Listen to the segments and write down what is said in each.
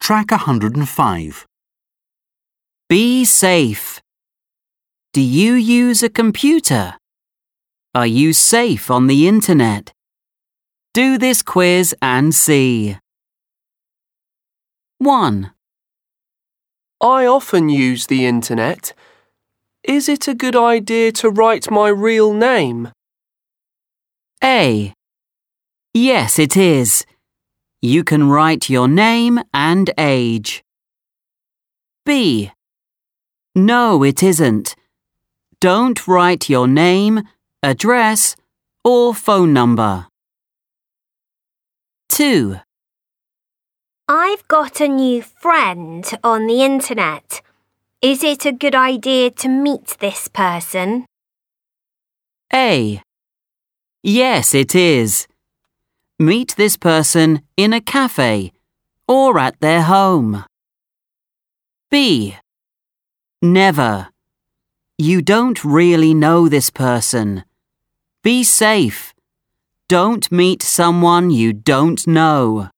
Track 105. Be safe. Do you use a computer? Are you safe on the internet? Do this quiz and see. 1. I often use the internet. Is it a good idea to write my real name? A. Yes, it is. You can write your name and age. B. No, it isn't. Don't write your name, address, or phone number. 2. I've got a new friend on the internet. Is it a good idea to meet this person? A. Yes, it is. Meet this person in a cafe or at their home. B. Never. You don't really know this person. Be safe. Don't meet someone you don't know.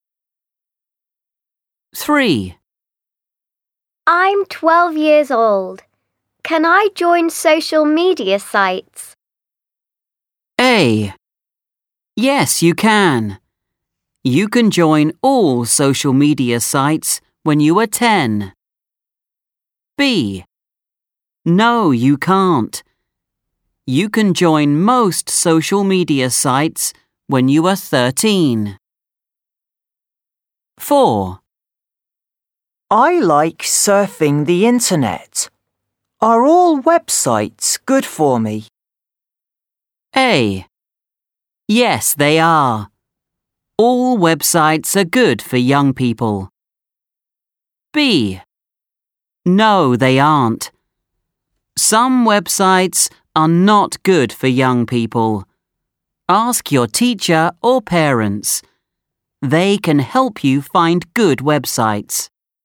3. I'm 12 years old. Can I join social media sites? A. Yes, you can. You can join all social media sites when you are 10. B. No, you can't. You can join most social media sites when you are 13. 4. I like surfing the internet. Are all websites good for me? A. Yes, they are. All websites are good for young people. B. No, they aren't. Some websites are not good for young people. Ask your teacher or parents. They can help you find good websites.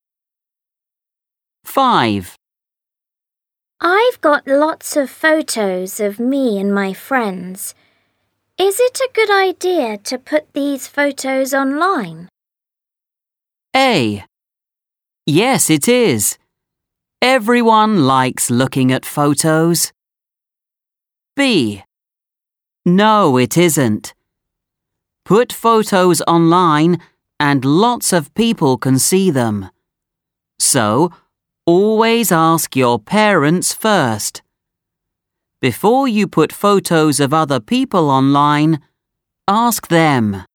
5. I've got lots of photos of me and my friends. Is it a good idea to put these photos online? A. Yes, it is. Everyone likes looking at photos. B. No, it isn't. Put photos online and lots of people can see them. So, always ask your parents first. Before you put photos of other people online, ask them.